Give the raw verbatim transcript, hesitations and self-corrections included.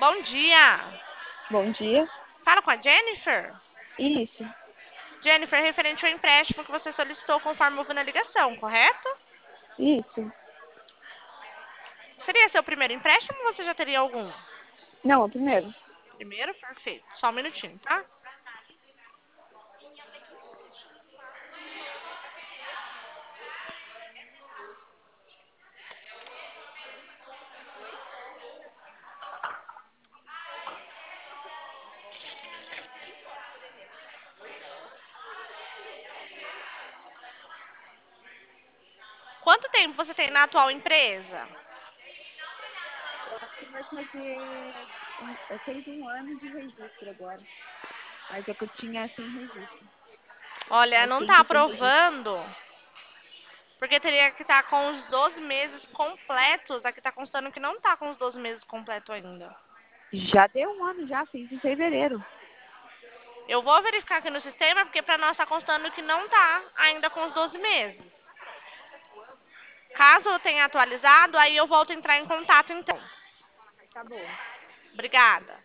Bom dia. Bom dia. Fala com a Jennifer. Isso, Jennifer, referente ao empréstimo que você solicitou conforme houve na ligação, correto? isso. Seria seu primeiro empréstimo ou você já teria algum? Não, o primeiro. Primeiro, perfeito. Só um minutinho, tá? Quanto tempo você tem na atual empresa? Eu acho que vai fazer. Um, eu fiz um ano de registro agora. Mas é que eu tinha sem registro. Olha, Faz não tá tempo sem registro. aprovando, porque teria que estar com os doze meses completos. Aqui tá constando que não tá com os doze meses completos ainda. Já deu um ano, já fiz em fevereiro. Eu vou verificar aqui no sistema, porque para nós tá constando que não tá ainda com os doze meses. Caso eu tenha atualizado, aí eu volto a entrar em contato então. Tá bom. Obrigada.